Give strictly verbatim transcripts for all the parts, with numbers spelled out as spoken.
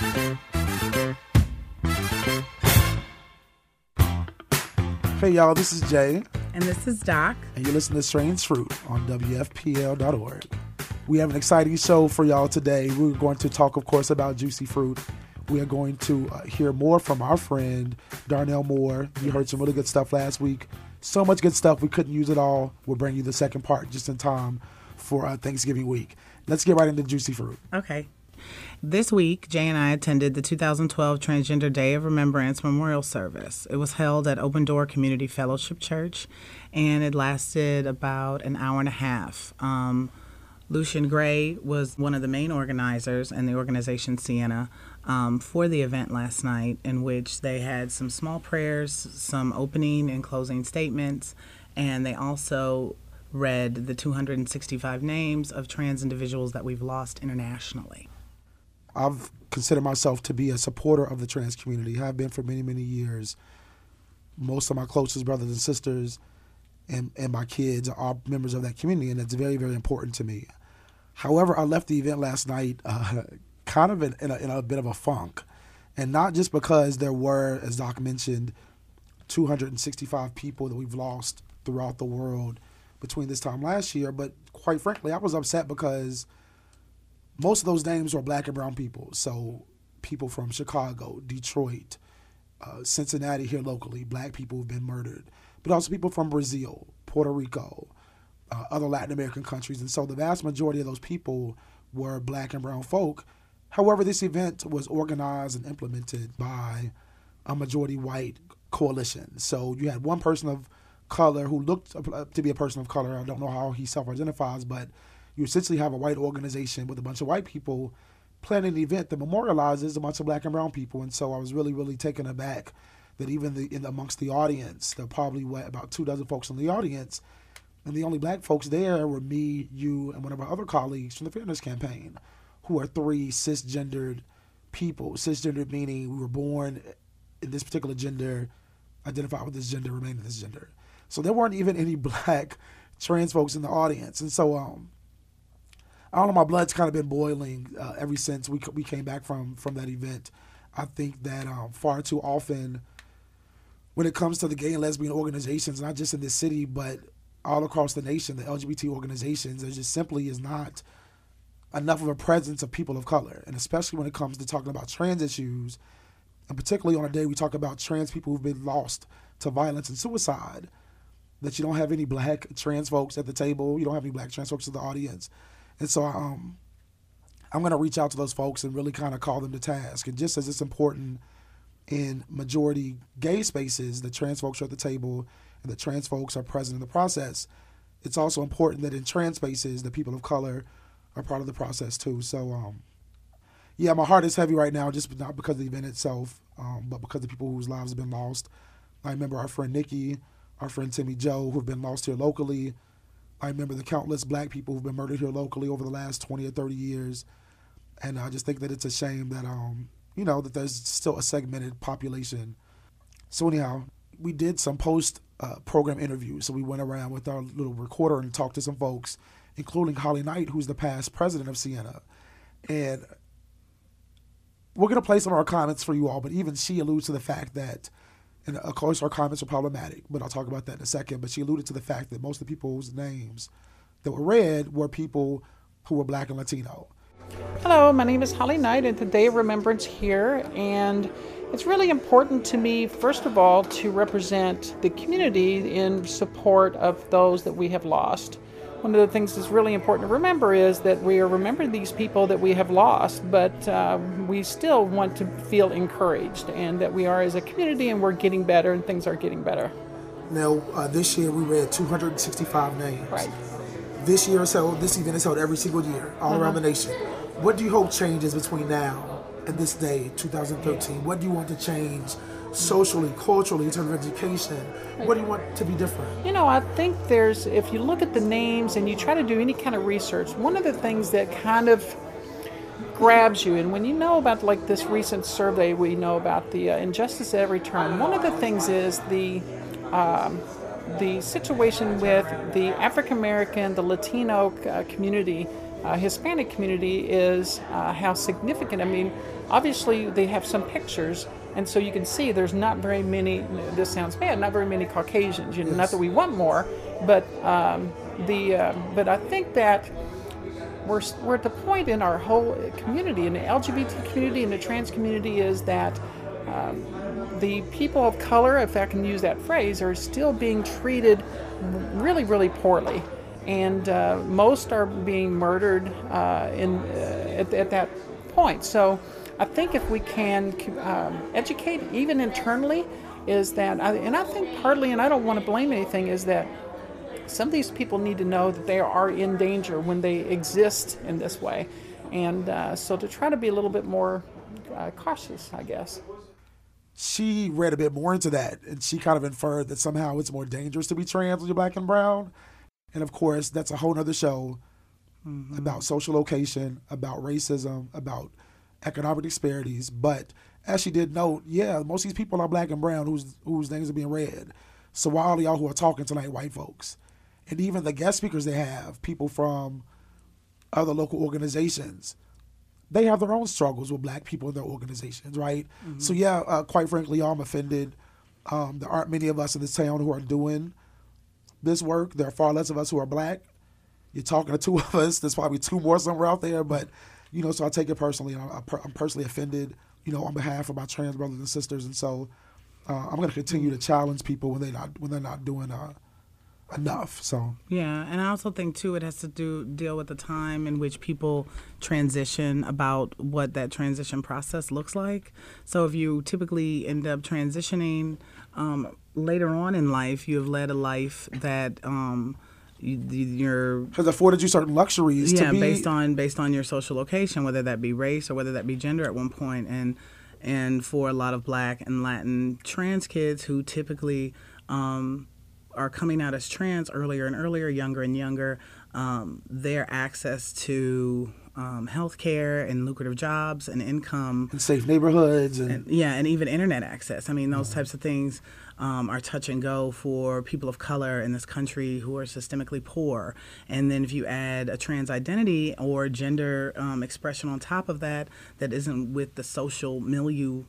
Hey y'all, this is Jay. And this is Doc. And you're listening to Strange Fruit on W F P L dot org. We have an exciting show for y'all today. We're going to talk, of course, about Juicy Fruit. We are going to uh, hear more from our friend, Darnell Moore. You heard some really good stuff last week. So much good stuff, we couldn't use it all. We'll bring you the second part just in time for uh, Thanksgiving week. Let's get right into Juicy Fruit. Okay. This week, Jay and I attended the two thousand twelve Transgender Day of Remembrance Memorial Service. It was held at Open Door Community Fellowship Church, and it lasted about an hour and a half. Um, Lucian Gray was one of the main organizers and the organization Sienna um, for the event last night, in which they had some small prayers, some opening and closing statements, and they also read the two hundred sixty-five names of trans individuals that we've lost internationally. I've considered myself to be a supporter of the trans community. I have been for many, many years. Most of my closest brothers and sisters and, and my kids are members of that community, and it's very, very important to me. However, I left the event last night uh, kind of in, in, a, in a bit of a funk, and not just because there were, as Doc mentioned, two hundred sixty-five people that we've lost throughout the world between this time last year, but quite frankly, I was upset because most of those names were black and brown people. So people from Chicago, Detroit, uh, Cincinnati here locally, black people who've been murdered, but also people from Brazil, Puerto Rico, uh, other Latin American countries. And so the vast majority of those people were black and brown folk. However, this event was organized and implemented by a majority white coalition. So you had one person of color who looked to be a person of color. I don't know how he self-identifies, but you essentially have a white organization with a bunch of white people planning an event that memorializes a bunch of black and brown people. And so I was really, really taken aback that even the, in amongst the audience, there were probably what, about two dozen folks in the audience, and the only black folks there were me, you, and one of our other colleagues from the Fairness Campaign, who are three cisgendered people. Cisgendered meaning we were born in this particular gender, identify with this gender, remain in this gender. So there weren't even any black trans folks in the audience. And so, um, I don't know, my blood's kind of been boiling uh, ever since we we came back from, from that event. I think that um, far too often when it comes to the gay and lesbian organizations, not just in this city, but all across the nation, the L G B T organizations, there just simply is not enough of a presence of people of color. And especially when it comes to talking about trans issues, and particularly on a day we talk about trans people who've been lost to violence and suicide, that you don't have any black trans folks at the table, you don't have any black trans folks in the audience. And so um, I'm going to reach out to those folks and really kind of call them to task. And just as it's important in majority gay spaces that trans folks are at the table and that trans folks are present in the process, it's also important that in trans spaces that people of color are part of the process too. So, um, yeah, my heart is heavy right now, just not because of the event itself, um, but because of people whose lives have been lost. I remember our friend Nikki, our friend Timmy Joe, who've been lost here locally. I remember the countless black people who've been murdered here locally over the last twenty or thirty years. And I just think that it's a shame that, um, you know, that there's still a segmented population. So anyhow, we did some post-program uh, interviews. So we went around with our little recorder and talked to some folks, including Holly Knight, who's the past president of Sienna. And we're going to play some of our comments for you all, but even she alludes to the fact that, and of course, our comments are problematic, but I'll talk about that in a second. But she alluded to the fact that most of the people's names that were read were people who were black and Latino. Hello, my name is Holly Knight at the Day of Remembrance here, and it's really important to me, first of all, to represent the community in support of those that we have lost. One of the things that's really important to remember is that we are remembering these people that we have lost, but uh, we still want to feel encouraged and that we are as a community and we're getting better and things are getting better. Now, uh, this year we read two hundred sixty-five names. Right. This year is held, this event is held every single year, all uh-huh. around the nation. What do you hope changes between now and this day, two thousand thirteen? What do you want to change socially, culturally, in terms of education? What do you want to be different? You know, I think there's, if you look at the names and you try to do any kind of research, one of the things that kind of grabs you, and when you know about like this recent survey we know about the uh, injustice at every turn, one of the things is the um, the situation with the African American, the Latino uh, community uh, Hispanic community is uh, how significant. I mean, obviously they have some pictures, and so you can see there's not very many. This sounds bad. Not very many Caucasians. You know, Yes. not that we want more, but um, the uh, but I think that we're we're at the point in our whole community, in the L G B T community and the trans community, is that. Um, the people of color, if I can use that phrase, are still being treated really, really poorly. And uh, most are being murdered uh, in, uh, at, at that point. So I think if we can um, educate, even internally, is that, I, and I think partly, and I don't want to blame anything, is that some of these people need to know that they are in danger when they exist in this way. And uh, so to try to be a little bit more uh, cautious, I guess. She read a bit more into that, and she kind of inferred that somehow it's more dangerous to be trans when you're black and brown. And of course, that's a whole nother show mm-hmm. about social location, about racism, about economic disparities. But as she did note, yeah, most of these people are black and brown whose whose names are being read. So why all of y'all who are talking tonight, white folks? And even the guest speakers they have, people from other local organizations, they have their own struggles with black people in their organizations, right? Mm-hmm. So yeah, uh, quite frankly, I'm offended. Um, there aren't many of us in this town who are doing this work. There are far less of us who are black. You're talking to two of us. There's probably two more somewhere out there, but you know, so I take it personally. I'm, I'm personally offended, you know, on behalf of my trans brothers and sisters, and so uh, I'm going to continue to challenge people when they not when they're not doing uh, enough. So yeah, and I also think too it has to do deal with the time in which people transition, about what that transition process looks like. So if you typically end up transitioning um, later on in life, you have led a life that um, you, you're has afforded you certain luxuries. Yeah, to be, based on based on your social location, whether that be race or whether that be gender at one point, and and for a lot of Black and Latin trans kids who typically um, are coming out as trans earlier and earlier, younger and younger, um, their access to um, health care and lucrative jobs and income. And safe neighborhoods. And, and yeah, and even internet access. I mean, those yeah. types of things um, are touch and go for people of color in this country who are systemically poor. And then if you add a trans identity or gender um, expression on top of that, that isn't with the social milieu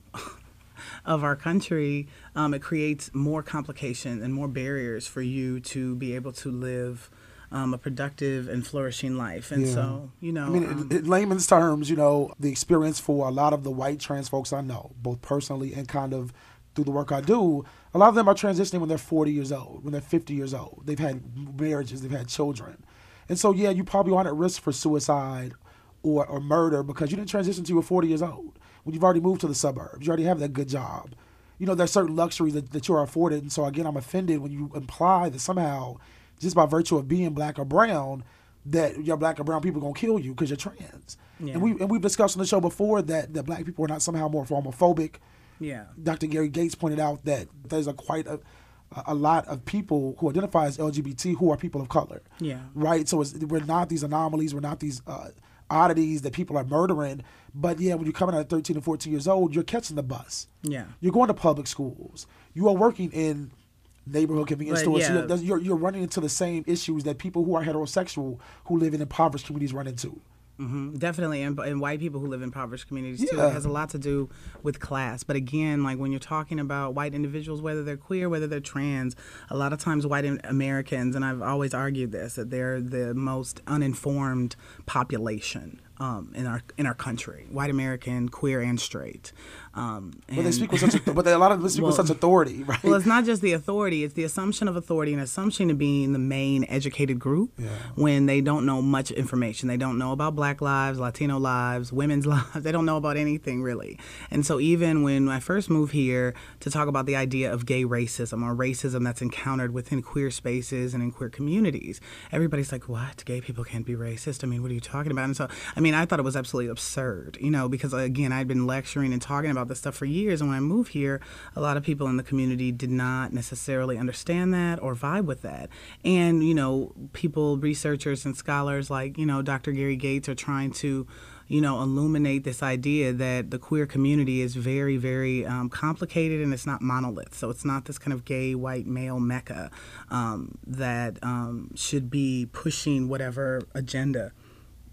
of our country, um, it creates more complications and more barriers for you to be able to live um, a productive and flourishing life. And yeah. so, you know, I mean, um, in, in layman's terms, you know, the experience for a lot of the white trans folks I know, both personally and kind of through the work I do, a lot of them are transitioning when they're forty years old, when they're fifty years old. They've had marriages, they've had children. And so, yeah, you probably aren't at risk for suicide or, or murder because you didn't transition until you were forty years old. When you've already moved to the suburbs, you already have that good job. You know, there's certain luxuries that, that you're afforded. And so, again, I'm offended when you imply that somehow, just by virtue of being black or brown, that your black or brown people are going to kill you because you're trans. Yeah. And, we, and we've discussed on the show before that, that black people are not somehow more homophobic. Yeah. Doctor Gary Gates pointed out that there's a quite a, a lot of people who identify as L G B T who are people of color. Yeah. Right? So it's, we're not these anomalies. We're not these uh, oddities that people are murdering. But yeah, when you're coming out at thirteen and fourteen years old, you're catching the bus. Yeah. You're going to public schools. You are working in neighborhood convenience but stores. Yeah. So you're, you're, you're running into the same issues that people who are heterosexual who live in impoverished communities run into. Mm-hmm. Definitely, and, and white people who live in impoverished communities too. Yeah. It has a lot to do with class. But again, like when you're talking about white individuals, whether they're queer, whether they're trans, a lot of times white Americans, and I've always argued this, that they're the most uninformed population um, in our in our country. White American, queer, and straight. Um, and but they speak with such, a, but they, a lot of them speak well, with such authority, right? Well, it's not just the authority; it's the assumption of authority and assumption of being the main educated group. Yeah. When they don't know much information, they don't know about Black lives, Latino lives, women's lives. They don't know about anything really. And so, even when I first moved here to talk about the idea of gay racism or racism that's encountered within queer spaces and in queer communities, everybody's like, "What? Gay people can't be racist? I mean, what are you talking about?" And so, I mean, I thought it was absolutely absurd, you know, because again, I'd been lecturing and talking about this stuff for years, and when I moved here, a lot of people in the community did not necessarily understand that or vibe with that. And, you know, people, researchers and scholars like, you know, Doctor Gary Gates are trying to, you know, illuminate this idea that the queer community is very, very um, complicated and it's not monolith. So it's not this kind of gay, white, male mecca um, that um, should be pushing whatever agenda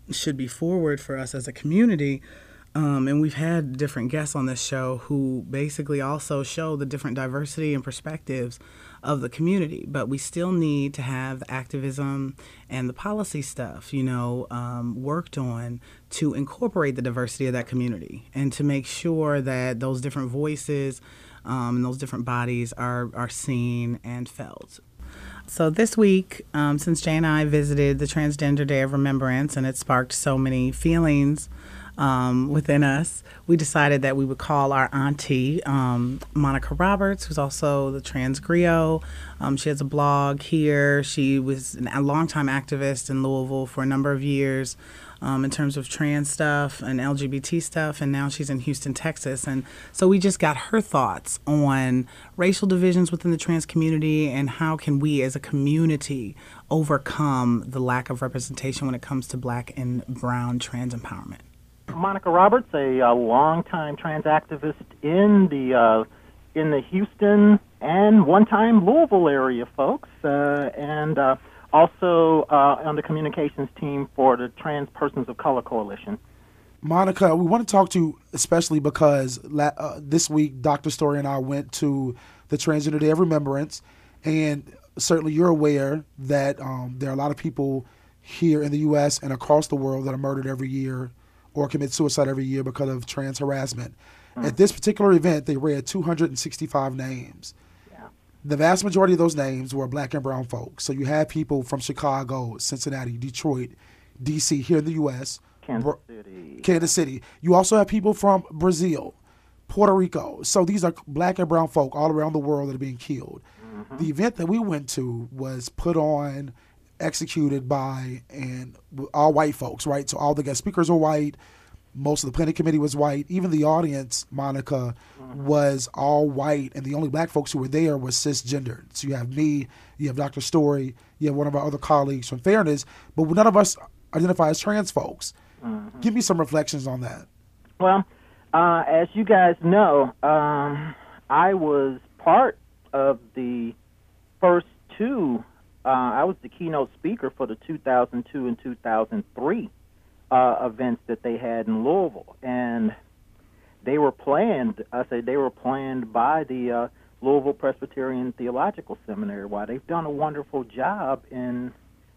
should be forward for us as a community. Um, and we've had different guests on this show who basically also show the different diversity and perspectives of the community. But we still need to have the activism and the policy stuff, you know, um, worked on to incorporate the diversity of that community and to make sure that those different voices um, and those different bodies are, are seen and felt. So this week, um, since Jay and I visited the Transgender Day of Remembrance and it sparked so many feelings um, within us, we decided that we would call our auntie, um, Monica Roberts, who's also the Trans Griot. Um, she has a blog here. She was an, a longtime activist in Louisville for a number of years um, in terms of trans stuff and L G B T stuff, and now she's in Houston, Texas. And so we just got her thoughts on racial divisions within the trans community and how can we as a community overcome the lack of representation when it comes to Black and brown trans empowerment. Monica Roberts, a, a longtime trans activist in the uh, in the Houston and one-time Louisville area, folks, uh, and uh, also uh, on the communications team for the Trans Persons of Color Coalition. Monica, we want to talk to you especially because la- uh, this week Doctor Story and I went to the Transgender Day of Remembrance, and certainly you're aware that um, there are a lot of people here in the U S and across the world that are murdered every year or commit suicide every year because of trans harassment. Mm. At this particular event, they read two hundred sixty-five names. Yeah. The vast majority of those names were Black and brown folks. So you had people from Chicago, Cincinnati, Detroit, D C, here in the U S, Kansas Br- City. Kansas City. You also have people from Brazil, Puerto Rico. So these are Black and brown folk all around the world that are being killed. Mm-hmm. The event that we went to was put on, executed by and all white folks, right? So all the guest speakers were white. Most of the planning committee was white. Even the audience, Monica, mm-hmm. was all white, and the only Black folks who were there was cisgendered. So you have me, you have Doctor Story, you have one of our other colleagues from Fairness, but none of us identify as trans folks. Mm-hmm. Give me some reflections on that. Well, uh, as you guys know, um, I was part of the first two Uh, I was the keynote speaker for the two thousand two and two thousand three uh, events that they had in Louisville, and they were planned. I say they were planned by the uh, Louisville Presbyterian Theological Seminary. Why they've done a wonderful job in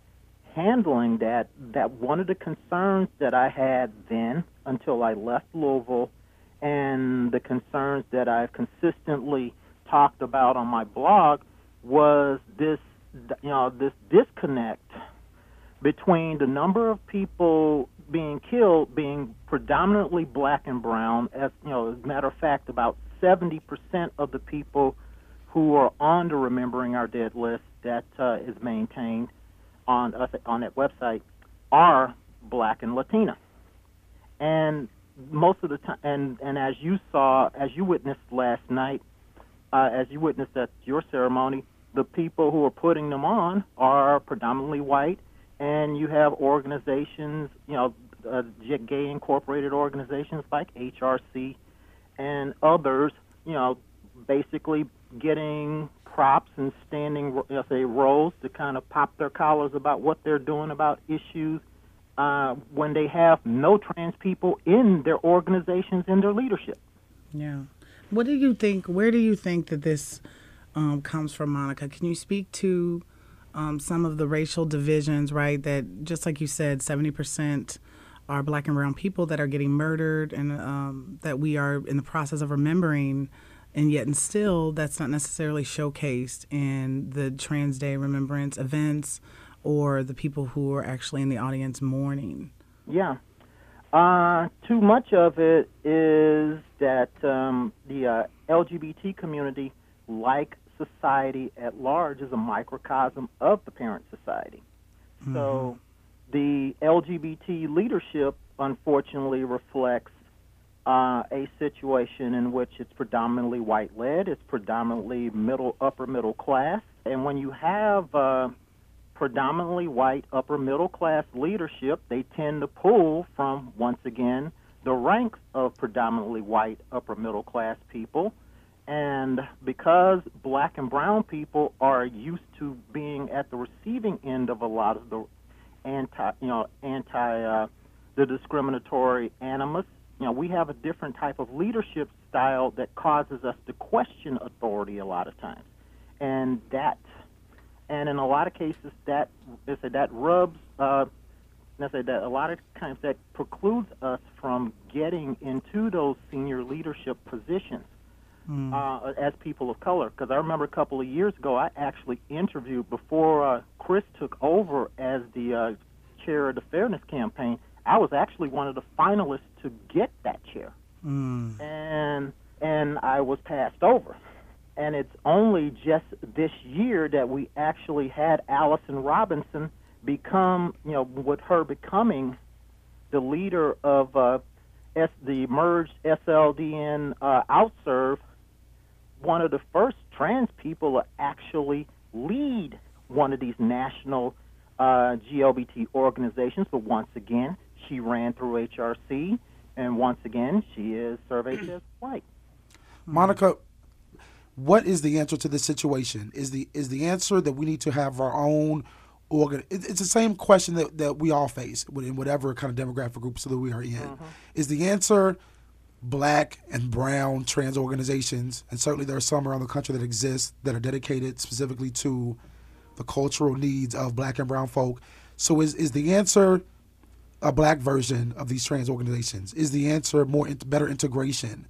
handling that. That one of the concerns that I had then until I left Louisville, and the concerns that I've consistently talked about on my blog, was this. You know, this disconnect between the number of people being killed being predominantly Black and brown. As you know, as a matter of fact, about seventy percent of the people who are on the Remembering Our Dead list that uh, is maintained on uh, on that website are Black and Latina. And most of the time, and, and as you saw, as you witnessed last night, uh, as you witnessed at your ceremony, the people who are putting them on are predominantly white, and you have organizations, you know, uh, gay incorporated organizations like H R C and others, you know, basically getting props and standing, you know, say, roles to kind of pop their collars about what they're doing about issues uh, when they have no trans people in their organizations, in their leadership. Yeah. What do you think, where do you think that this Um, comes from, Monica? Can you speak to um, some of the racial divisions, right, that just like you said, seventy percent are Black and brown people that are getting murdered, and um, that we are in the process of remembering, and yet and still that's not necessarily showcased in the Trans Day Remembrance events or the people who are actually in the audience mourning? Yeah. Uh, too much of it is that um, the uh, L G B T community, like society at large, is a microcosm of the parent society. Mm-hmm. So the L G B T leadership, unfortunately, reflects uh, a situation in which it's predominantly white-led, it's predominantly middle, upper middle class, and when you have uh, predominantly white, upper middle class leadership, they tend to pull from, once again, the ranks of predominantly white, upper middle class people. And because Black and brown people are used to being at the receiving end of a lot of the anti, you know, anti uh, the discriminatory animus. You know, we have a different type of leadership style that causes us to question authority a lot of times, and that, and in a lot of cases, that they say that rubs. Uh, they say that a lot of times that precludes us from getting into those senior leadership positions mm. uh, as people of color. Because I remember a couple of years ago, I actually interviewed before uh, Chris took over as the uh, chair of the Fairness Campaign. I was actually one of the finalists to get that chair, mm. and and I was passed over. And it's only just this year that we actually had Allison Robinson become, you know, with her becoming the leader of uh, S, the merged S L D N uh, OutServe, one of the first trans people to actually lead one of these national uh, G L B T organizations. But once again, she ran through H R C, and once again, she is surveyed as white. Monica, what is the answer to this situation? Is the is the answer that we need to have our own organ? It's the same question that, that we all face in whatever kind of demographic groups that we are in. Mm-hmm. Is the answer black and brown trans organizations? And certainly there are some around the country that exist that are dedicated specifically to the cultural needs of black and brown folk. So is is the answer a black version of these trans organizations? Is the answer more in, better integration?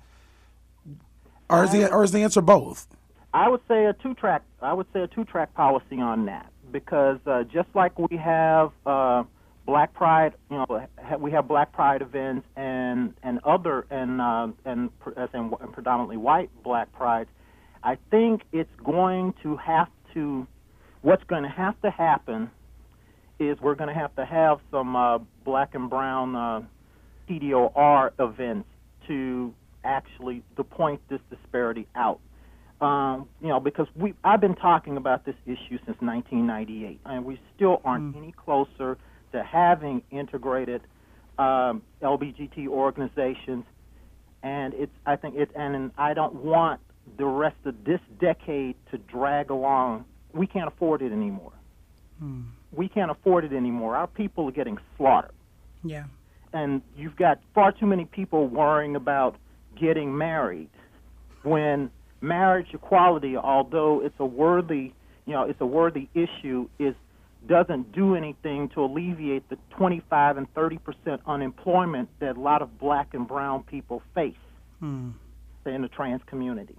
Or is, the, or is the answer both? I would say a two-track. I would say a two-track policy on that, because uh, just like we have uh, Black Pride, you know, we have Black Pride events and and other and uh, and, and predominantly white Black Prides. I think it's going to have to. What's going to have to happen is we're going to have to have some uh, black and brown uh, T D O R events to actually to point this disparity out. Um, you know, because we I've been talking about this issue since nineteen ninety-eight, and we still aren't mm. any closer to having integrated um, L G B T organizations. And it's I think it and I don't want the rest of this decade to drag along. We can't afford it anymore. Mm. We can't afford it anymore. Our people are getting slaughtered. Yeah. And you've got far too many people worrying about getting married when marriage equality, although it's a worthy, you know, it's a worthy issue, is doesn't do anything to alleviate the twenty-five and thirty percent unemployment that a lot of black and brown people face hmm. in the trans community.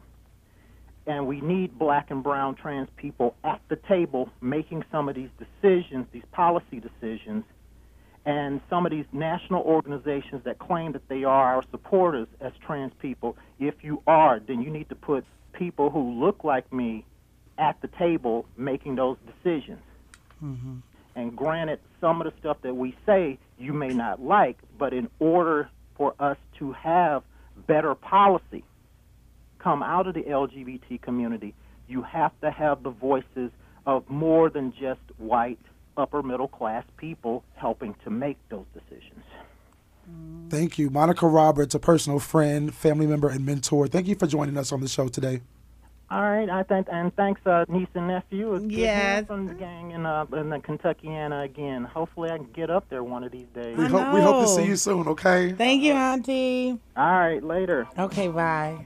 And we need black and brown trans people at the table making some of these decisions, these policy decisions. And some of these national organizations that claim that they are our supporters as trans people, if you are, then you need to put people who look like me at the table making those decisions. Mm-hmm. And granted, some of the stuff that we say you may not like, but in order for us to have better policy come out of the L G B T community, you have to have the voices of more than just white upper middle class people helping to make those decisions. Thank you. Monica Roberts, a personal friend, family member, and mentor. Thank you for joining us on the show today. All right, I thank and thanks, uh, niece and nephew. It's yes. from the gang in, uh, in the Kentuckiana again. Hopefully, I can get up there one of these days. We hope we hope to see you soon. Okay. Thank you, Auntie. All right, later. Okay, bye.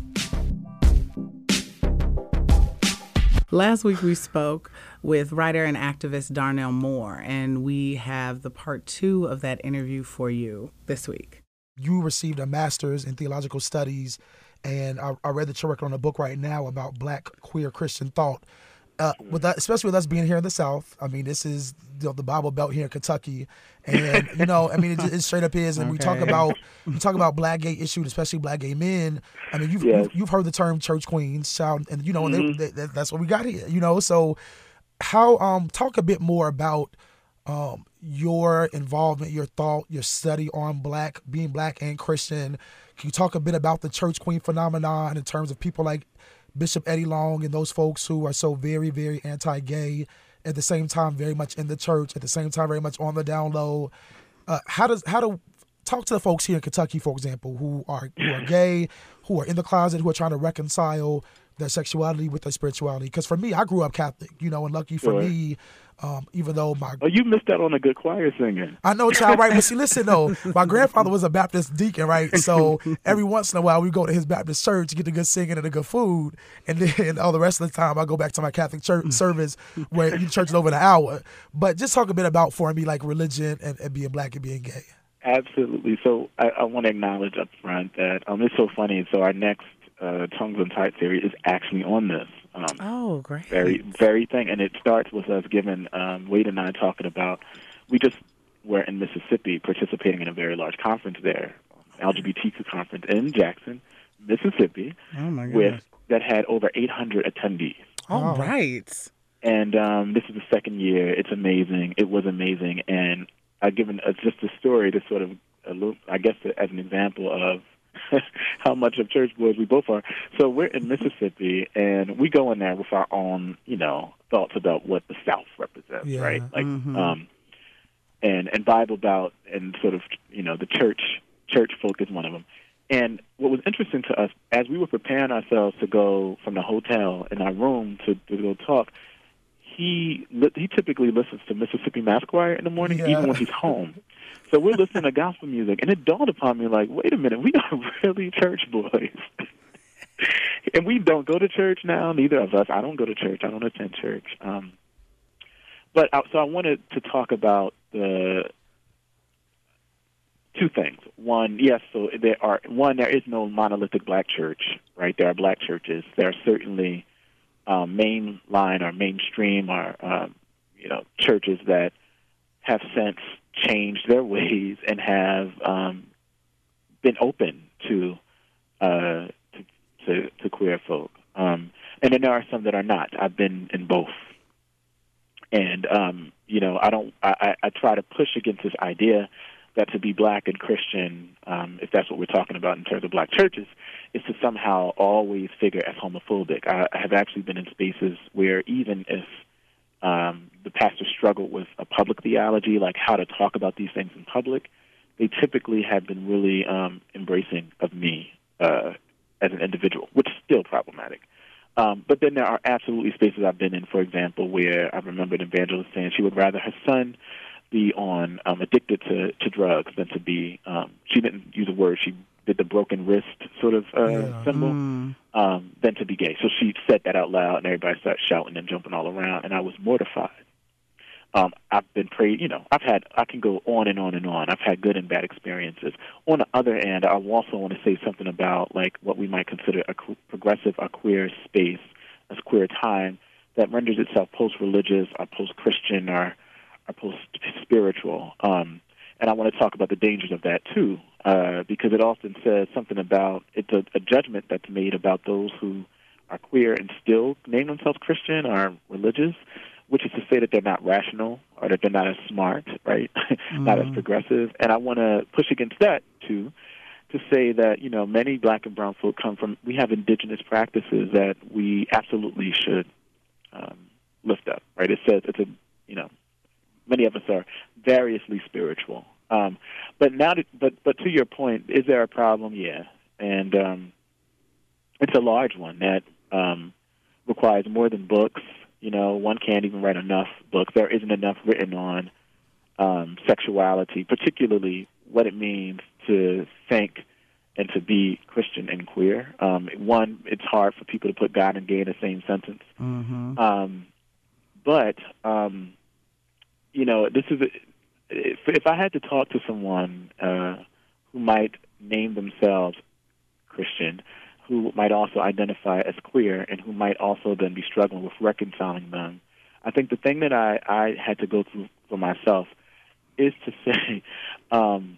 Last week we spoke with writer and activist Darnell Moore, and we have the part two of that interview for you this week. You received a master's in theological studies, and I, I read that you're working on a book right now about black queer Christian thought. Uh, with that, especially with us being here in the South, I mean, this is you know, the Bible Belt here in Kentucky, and you know, I mean, it, it straight up is. And okay. we talk about we talk about black gay issues, especially black gay men. I mean, you've yes. you've, you've heard the term church queens, child, and you know, mm-hmm. and they, they, that's what we got here. You know, so how um talk a bit more about um your involvement, your thought, your study on black being black and Christian. Can you talk a bit about the church queen phenomenon in terms of people like Bishop Eddie Long and those folks who are so very, very anti-gay, at the same time very much in the church, at the same time very much on the down low? Uh, how does how to talk to the folks here in Kentucky, for example, who are who are gay, who are in the closet, who are trying to reconcile their sexuality with their spirituality? Because for me, I grew up Catholic, you know, and lucky for sure. me, Um, even though my Oh, you missed out on a good choir singing. I know, child, right? But see, listen, though, my grandfather was a Baptist deacon, right? So every once in a while, we go to his Baptist church to get the good singing and the good food, and then all the rest of the time, I go back to my Catholic church service where you church is over an hour. But just talk a bit about for me, like religion and, and being black and being gay. Absolutely. So I, I want to acknowledge up front that um, it's so funny. So our next uh, Tongues Untied series is actually on this. Um, Oh, great. Very, very thing. And it starts with us giving, um, Wade and I talking about, we just were in Mississippi participating in a very large conference there, L G B T Q conference in Jackson, Mississippi, Oh, my with goodness. that had over eight hundred attendees. All right. And um, this is the second year. It's amazing. It was amazing. And I've given uh, just a story to sort of, a little, I guess, as an example of how much of church boys we both are. So we're in Mississippi, and we go in there with our own, you know, thoughts about what the South represents, Yeah. right? Like, Mhm. um, and and Bible Belt, and sort of, you know, the church church folk is one of them. And what was interesting to us as we were preparing ourselves to go from the hotel in our room to, to go talk, he li- he typically listens to Mississippi Mass Choir in the morning, Yeah. even when he's home. So we're listening to gospel music, and it dawned upon me, like, wait a minute, we are really church boys. And we don't go to church now, neither of us. I don't go to church. I don't attend church. Um, but I, so I wanted to talk about the two things. One, yes, so there are, one, there is no monolithic black church, right? There are black churches. There are certainly um, mainline or mainstream or, um, you know, churches that have since changed their ways and have um, been open to, uh, to, to to queer folk. Um, and then there are some that are not. I've been in both. And, um, you know, I don't, I, I try to push against this idea that to be black and Christian, um, if that's what we're talking about in terms of black churches, is to somehow always figure as homophobic. I, I have actually been in spaces where even if um, the pastor struggled with a public theology, like how to talk about these things in public, they typically have been really um, embracing of me uh, as an individual, which is still problematic. Um, but then there are absolutely spaces I've been in, for example, where I remember an evangelist saying she would rather her son be on um, addicted to, to drugs than to be, um, she didn't use a word, she did the broken wrist sort of uh, Yeah. symbol, Mm. um, than to be gay. So she said that out loud, and everybody started shouting and jumping all around, and I was mortified. Um, I've been prayed, you know, I've had, I can go on and on and on. I've had good and bad experiences. On the other end, I also want to say something about, like, what we might consider a qu- progressive or queer space, a queer time that renders itself post-religious or post-Christian or, or post-spiritual. Um, and I want to talk about the dangers of that, too, uh, because it often says something about, it's a, a judgment that's made about those who are queer and still name themselves Christian or religious, which is to say that they're not rational or that they're not as smart, right? Not as progressive. And I want to push against that, too, to say that, you know, many black and brown folk come from, we have indigenous practices that we absolutely should um, lift up, right? It says it's a, you know, many of us are variously spiritual. Um, but now, to, but but to your point, is there a problem? Yeah, and um, it's a large one that um, requires more than books. You know, one can't even write enough books. There isn't enough written on um, sexuality, particularly what it means to think and to be Christian and queer. Um, one, it's hard for people to put God and gay in the same sentence. Mm-hmm. Um, but um, you know, this is a, if, if I had to talk to someone uh, who might name themselves Christian, who might also identify as queer, and who might also then be struggling with reconciling them, I think the thing that I, I had to go through for myself is to say, um,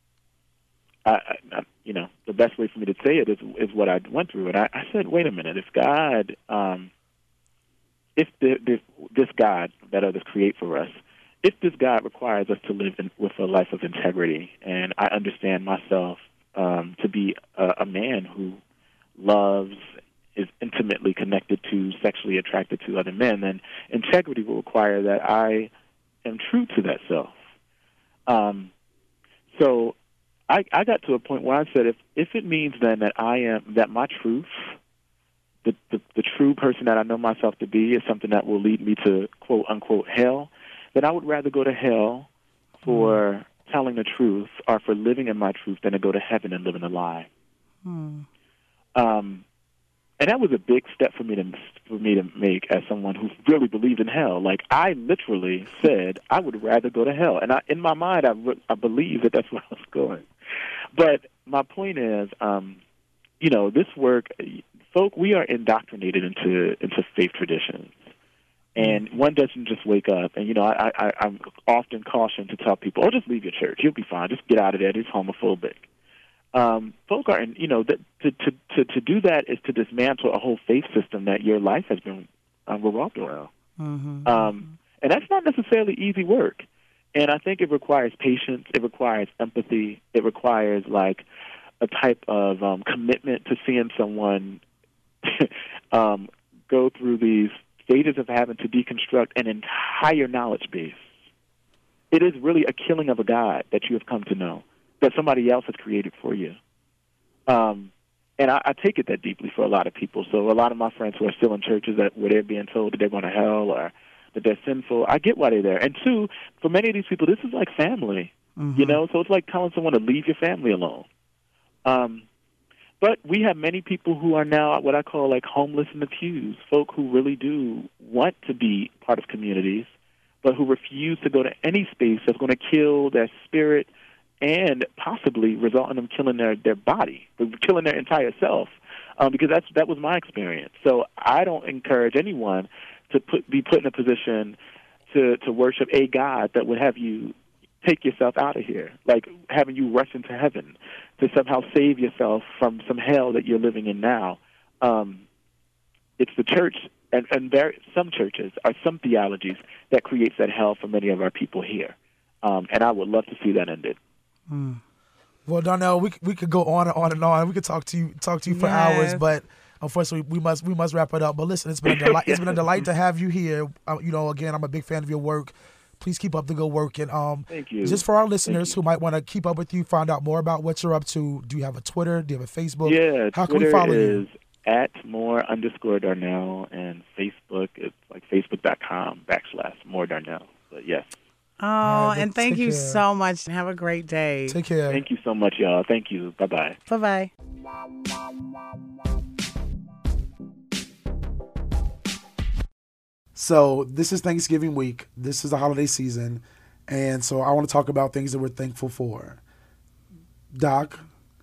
I, I, you know, the best way for me to say it is is what I went through. And I, I said, wait a minute, if God, um, if the, the, this God that others create for us, if this God requires us to live in, with a life of integrity, and I understand myself um, to be a, a man who loves, is intimately connected to, sexually attracted to other men, then integrity will require that I am true to that self. Um, so I, I got to a point where I said, if, if it means then that I am, that my truth the, the, the true person that I know myself to be is something that will lead me to quote unquote hell, then I would rather go to hell for mm. telling the truth or for living in my truth than to go to heaven and living a lie. Mm. Um, and that was a big step for me to for me to make as someone who really believed in hell. Like, I literally said I would rather go to hell, and I, in my mind, I, I believed that that's where I was going. But my point is, um, you know, this work, folk, we are indoctrinated into into faith traditions. And one doesn't just wake up. And, you know, I, I, I'm often cautioned to tell people, oh, just leave your church. You'll be fine. Just get out of there. It's homophobic. Um, folk are, in, you know, that, to, to, to, to do that is to dismantle a whole faith system that your life has been um, revolved around. Mm-hmm. Um, and that's not necessarily easy work. And I think it requires patience. It requires empathy. It requires, like, a type of um, commitment to seeing someone um, go through these stages of having to deconstruct an entire knowledge base. It is really a killing of a God that you have come to know, that somebody else has created for you. Um, and I, I take it that deeply for a lot of people. So a lot of my friends who are still in churches that where they're being told that they're going to hell or that they're sinful, I get why they're there. And two, for many of these people, this is like family, mm-hmm. you know? So it's like telling someone to leave your family alone. Um, But we have many people who are now what I call like homeless in the pews, folk who really do want to be part of communities, but who refuse to go to any space that's going to kill their spirit and possibly result in them killing their, their body, killing their entire self, um, because that's that was my experience. So I don't encourage anyone to put, be put in a position to, to worship a God that would have you take yourself out of here, like having you rush into heaven to somehow save yourself from some hell that you're living in now. Um, it's the church, and, and there some churches or some theologies that creates that hell for many of our people here. Um, and I would love to see that ended. Mm. Well, Darnell, we we could go on and on and on. We could talk to you talk to you for yes. hours, but unfortunately, we must we must wrap it up. But listen, it's been a delight. It's been a delight to have you here. Uh, you know, again, I'm a big fan of your work. Please keep up the good work. And um, Thank you. Just for our listeners who might want to keep up with you, find out more about what you're up to, do you have a Twitter? Do you have a Facebook? Yeah, How Twitter can we follow is you? at more underscore Darnell, and Facebook, it's like facebook.com backslash more Darnell. But yes. Oh, right, and thank you care. so much. Have a great day. Take care. Thank you so much, y'all. Thank you. Bye-bye. Bye-bye. So this is Thanksgiving week. This is the holiday season. And so I want to talk about things that we're thankful for. Doc,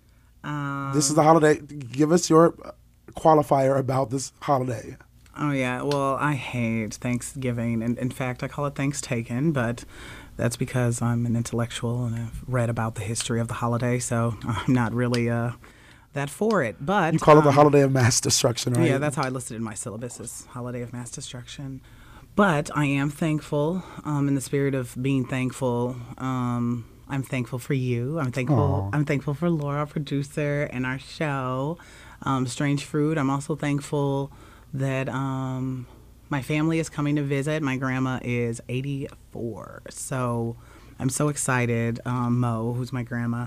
Um, this is the holiday. Give us your qualifier about this holiday. Oh, yeah. Well, I hate Thanksgiving. And in fact, I call it Thanks-taken, but that's because I'm an intellectual and I've read about the history of the holiday, so I'm not really uh, that for it. But you call um, it the holiday of mass destruction, right? Yeah, that's how I listed it in my syllabus, is holiday of mass destruction. But I am thankful, um, in the spirit of being thankful. Um, I'm thankful for you. I'm thankful. Aww. I'm thankful for Laura, our producer, and our show, um, Strange Fruit. I'm also thankful that um, my family is coming to visit. My grandma is eighty-four, so I'm so excited. Um, Mo, who's my grandma,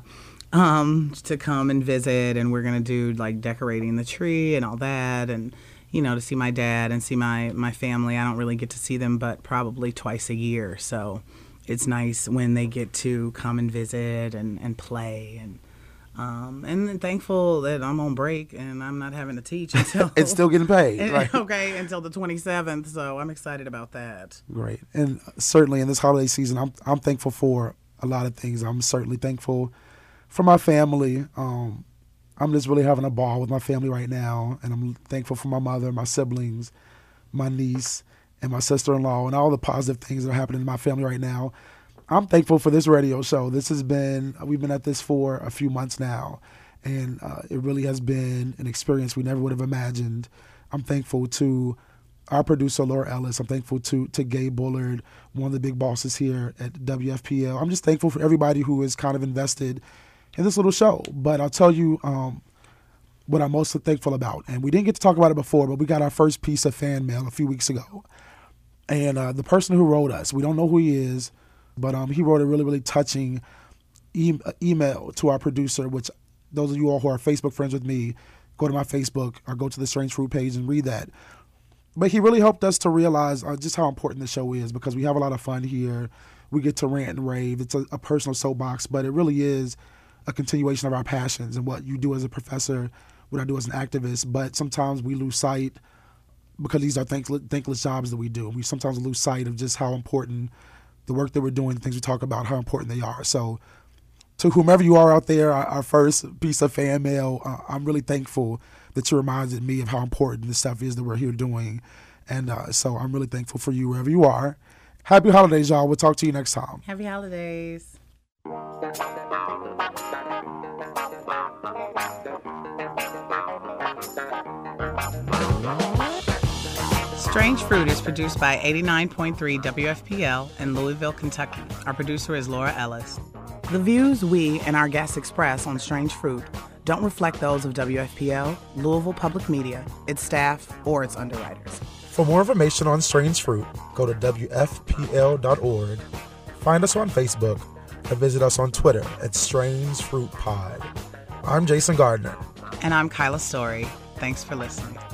um, to come and visit, and we're gonna do like decorating the tree and all that, and you know, to see my dad and see my my family. I don't really get to see them, but probably twice a year. So it's nice when they get to come and visit and, and play and. Um, and then thankful that I'm on break and I'm not having to teach until it's still getting paid, and, right? Okay, until the twenty-seventh. So I'm excited about that. Great, and certainly in this holiday season, I'm I'm thankful for a lot of things. I'm certainly thankful for my family. Um, I'm just really having a ball with my family right now, and I'm thankful for my mother, my siblings, my niece, and my sister-in-law, and all the positive things that are happening in my family right now. I'm thankful for this radio show. This has been, we've been at this for a few months now, and uh, it really has been an experience we never would have imagined. I'm thankful to our producer, Laura Ellis. I'm thankful to to Gabe Bullard, one of the big bosses here at W F P L. I'm just thankful for everybody who is kind of invested in this little show. But I'll tell you um, what I'm most thankful about. And we didn't get to talk about it before, but we got our first piece of fan mail a few weeks ago. And uh, the person who wrote us, we don't know who he is, but um, he wrote a really, really touching e- email to our producer, which those of you all who are Facebook friends with me go to my Facebook or go to the Strange Fruit page and read that. But he really helped us to realize uh, just how important the show is, because we have a lot of fun here. We get to rant and rave. It's a, a personal soapbox, but it really is a continuation of our passions and what you do as a professor, what I do as an activist. But sometimes we lose sight, because these are thankless, thankless jobs that we do. We sometimes lose sight of just how important the work that we're doing, the things we talk about, how important they are. So to whomever you are out there, our, our first piece of fan mail, uh, I'm really thankful that you reminded me of how important this stuff is that we're here doing. And uh, so I'm really thankful for you wherever you are. Happy holidays, y'all. We'll talk to you next time. Happy holidays. Strange Fruit is produced by eighty-nine point three W F P L in Louisville, Kentucky. Our producer is Laura Ellis. The views we and our guests express on Strange Fruit don't reflect those of W F P L, Louisville Public Media, its staff, or its underwriters. For more information on Strange Fruit, go to W F P L dot org, find us on Facebook, or visit us on Twitter at Strange Fruit Pod. I'm Jason Gardner. And I'm Kyla Story. Thanks for listening.